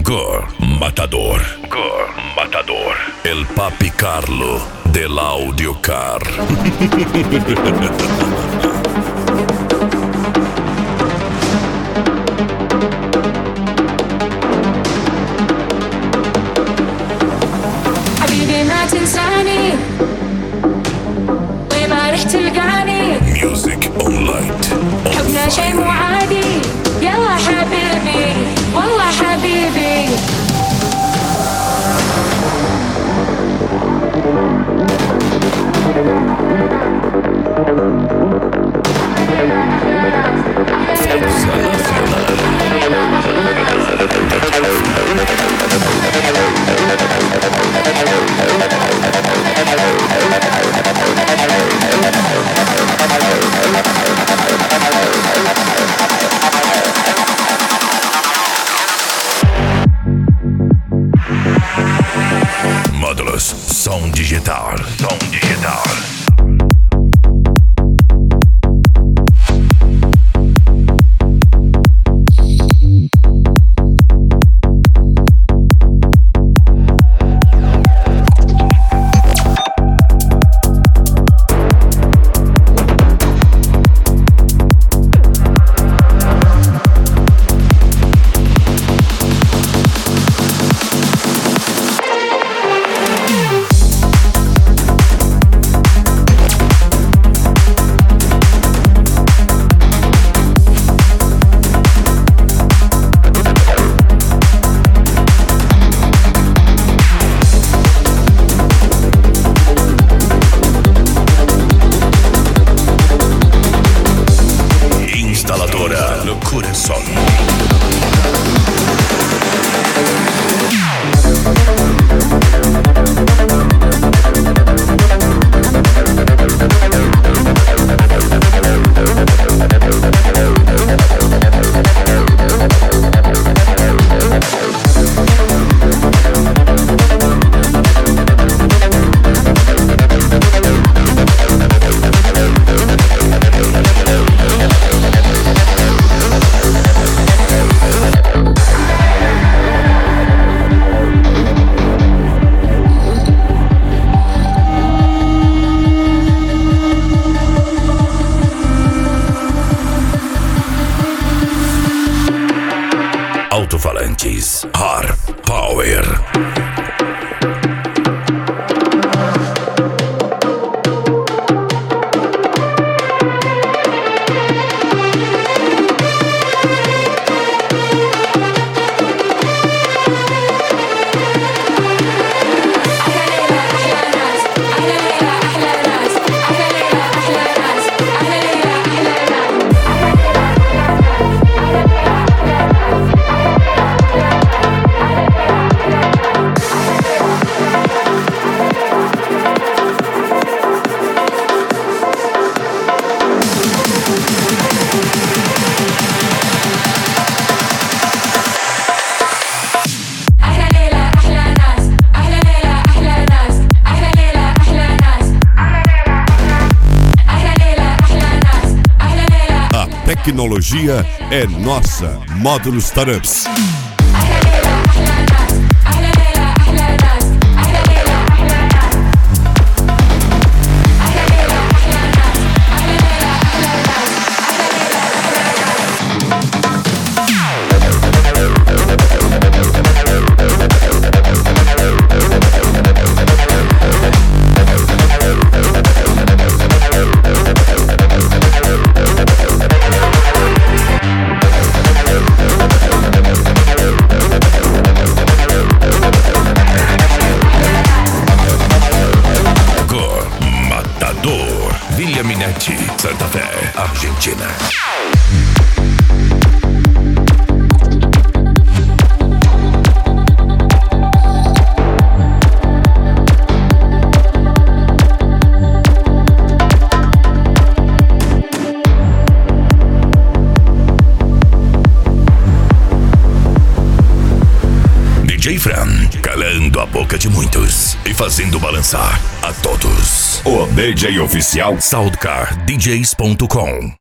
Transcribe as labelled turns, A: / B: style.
A: Gore Matador. Gore Matador. El Papi Carlo del Audiocar.
B: حبيبي ما تنساني وين ما رح تلقاني.
A: Music on light.
B: حبنا شي مو عادي. يلا حبيبي والله حبيبي.
A: Módulos som digital. Som digital. Instaladora Loucura Som. Alto-falantes Hard Power. Tecnologia é nossa. Módulos Startups. Villa Minetti, Santa Fé, Argentina. DJ Fran, calando a boca de muitos e fazendo balançar a todos. O DJ oficial SoundcarDJs.com.